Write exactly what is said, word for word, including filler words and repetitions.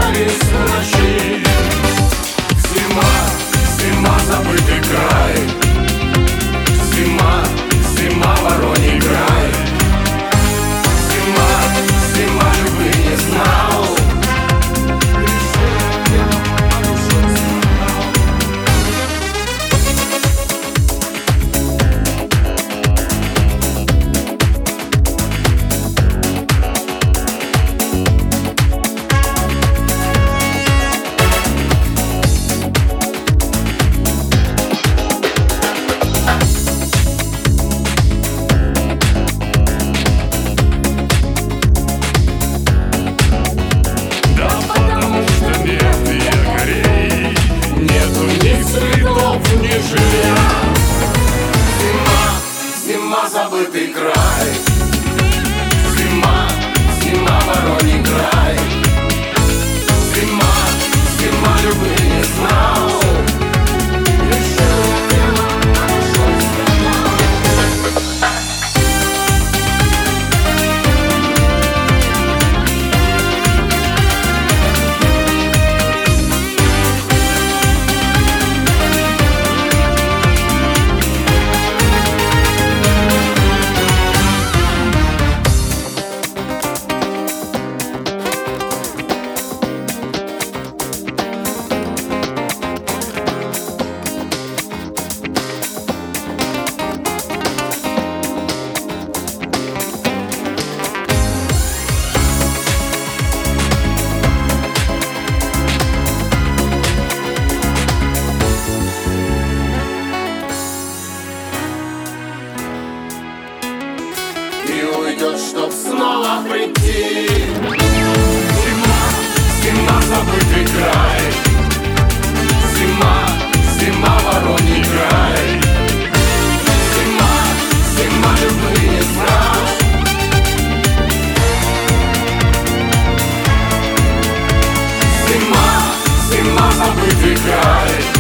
остались в ночи. Зима, зима, забытый край. Зима, зима, Вороний край. Зима, зима, любви не знал. Забытый край. Зима, зима, Вороний край. Зима, зима, любви не знал. И уйдет, чтоб снова прийти. Зима, зима, забытый край. Зима, зима, Вороний край. Зима, зима, любви не знал. Зима, зима, забытый край.